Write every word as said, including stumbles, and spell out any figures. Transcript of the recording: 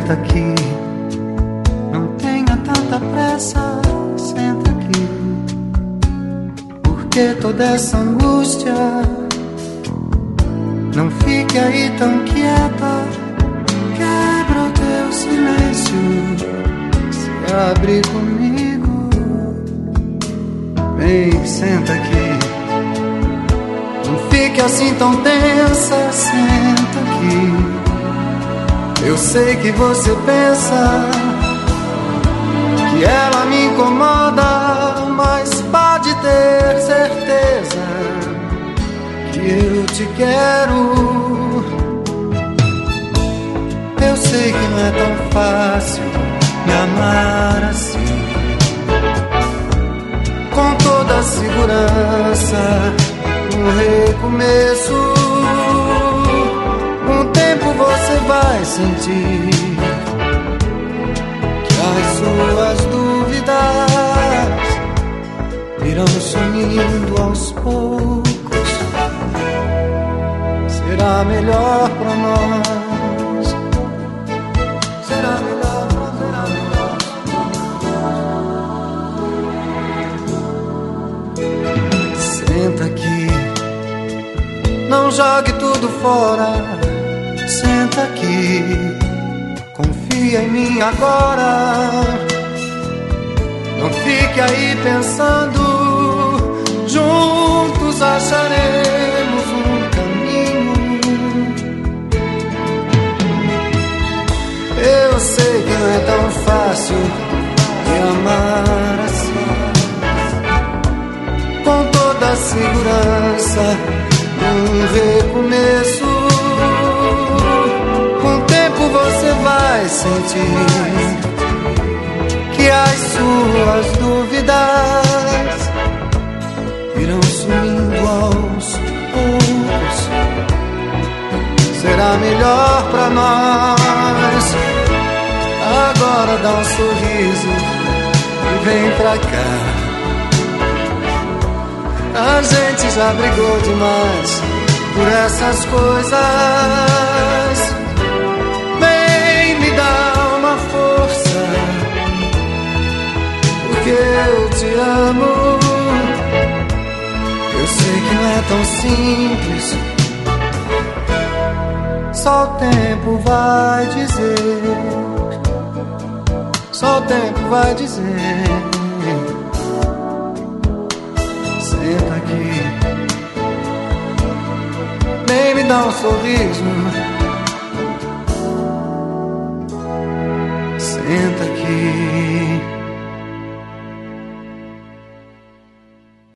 Senta aqui, não tenha tanta pressa. Senta aqui, porque toda essa angústia? Não fique aí tão quieta. Quebra o teu silêncio, se abre comigo. Vem, senta aqui, não fique assim tão tensa. Senta aqui. Eu sei que você pensa que ela me incomoda, mas pode ter certeza que eu te quero. Eu sei que não é tão fácil me amar assim, com toda a segurança, no recomeço. Com o tempo você vai sentir que as suas dúvidas irão sumindo aos poucos. Será melhor pra nós. Será melhor pra nós. Senta aqui, não jogue tudo fora. Senta aqui, confia em mim agora. Não fique aí pensando, juntos acharemos um caminho. Eu sei que não é tão fácil me amar assim, com toda a segurança, um recomeço. Você vai sentir que as suas dúvidas irão sumindo aos poucos. Será melhor pra nós. Agora dá um sorriso e vem pra cá. A gente já brigou demais por essas coisas. Eu te amo. Eu sei que não é tão simples, só o tempo vai dizer. Só o tempo vai dizer. Senta aqui, nem me dá um sorriso.